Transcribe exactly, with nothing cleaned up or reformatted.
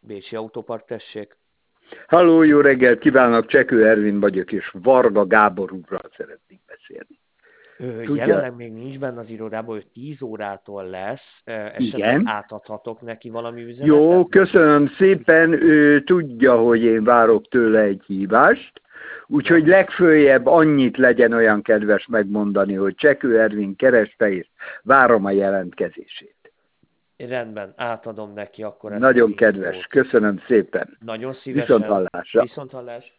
Bécsi Autópark, tessék. Halló, jó reggelt kívánok, Csekő Ervin vagyok, és Varga Gábor úrral szeretnék beszélni. Ő Tudja? jelenleg még nincs benne az irodában, ő tíz órától lesz, esetleg Igen. átadhatok neki valami üzenetet? Jó, köszönöm szépen, ő tudja, hogy én várok tőle egy hívást, úgyhogy Ja. legfőjebb annyit legyen olyan kedves megmondani, hogy Csekő Ervin kereste, és várom a jelentkezését. Rendben, átadom neki akkor ezt Nagyon az kedves, infót. köszönöm szépen. Nagyon szívesen. Viszonthallásra. Viszonthallás.